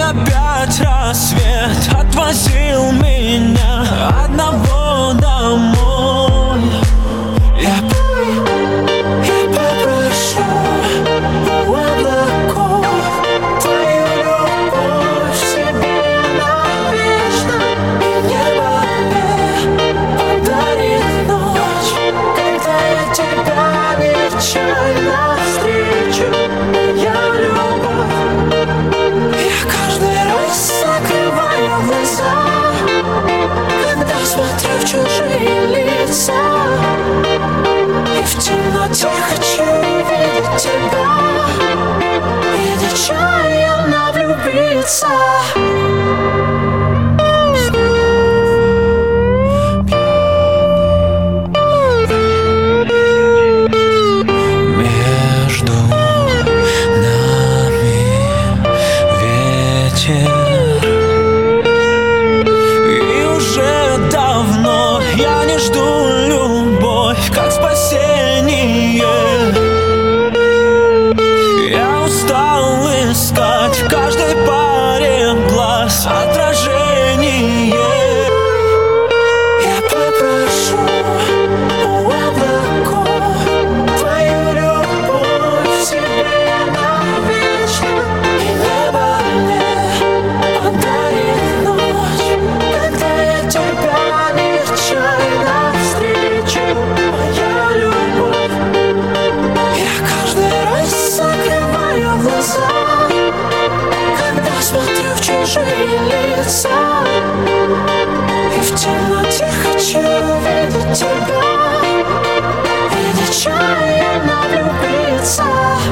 опять рассвет отвозил меня одного домой. Я попрошу у облаков твою любовь себе навечно, и небо мне подарит ночь, когда я тебя нечаянно встречу. Моя любовь, я каждый раз закрываю глаза, когда смотрю в чужие лица, и в темноте хочу видеть тебя и нечаянно влюбиться. Между нами ветер, и уже давно я не жду любовь как спасение. Я устал искать в каждой паре глаз отражение. Я попрошу у облаков твою любовь себе навечно, и небо мне подарит ночь, когда я тебя нечаянно встречу. Моя любовь, я каждый раз закрываю глаза, когда смотрю в чужие лица, и в темноте хочу видеть тебя и нечаянно влюбиться.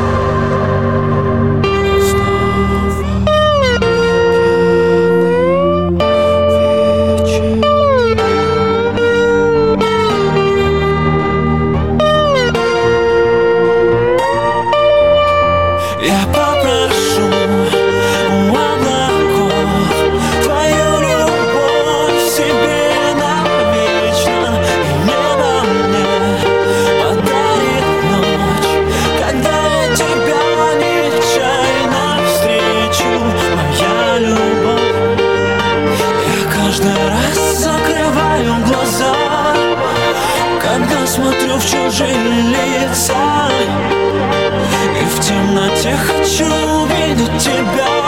Я попрошу у облаков твою любовь себе навечно, и небо мне подарит ночь, когда я тебя нечаянно встречу. Моя любовь, я каждый раз закрываю глаза, когда смотрю в чужие лица, и в темноте хочу видеть тебя